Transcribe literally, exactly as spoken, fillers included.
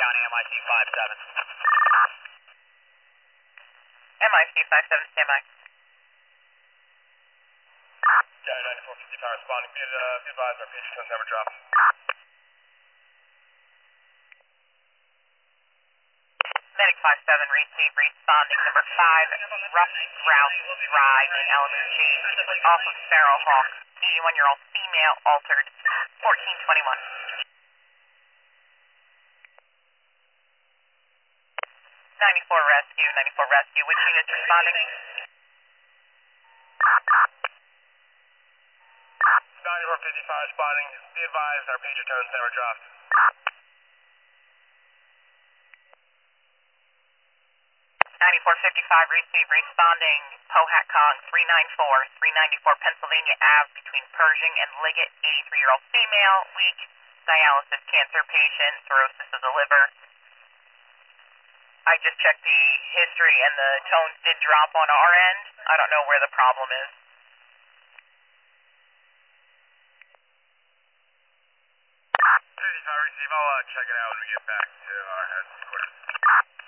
responding M I C five seven. M I C five seven, stand by. County ninety-four fifty-five responding. Be, uh, be advised, our page tones never dropped. Medic five seven, receive, responding. Number five, rough route ride in element change off of Sparrowhawk. eighty-one-year-old female, altered, fourteen twenty-one. ninety-four rescue, ninety-four rescue. Which unit's responding? ninety-four fifty-five responding. Be advised, our pager tones never dropped. ninety-four fifty-five, receive, responding. Pohat Kong, three ninety-four, three ninety-four Pennsylvania Avenue between Pershing and Liggett, eighty-three-year-old female, weak, dialysis cancer patient, cirrhosis of the liver. I just checked the history and the tones did drop on our end. I don't know where the problem is. fifty-five receive, I'll uh, check it out when we get back to our headquarters.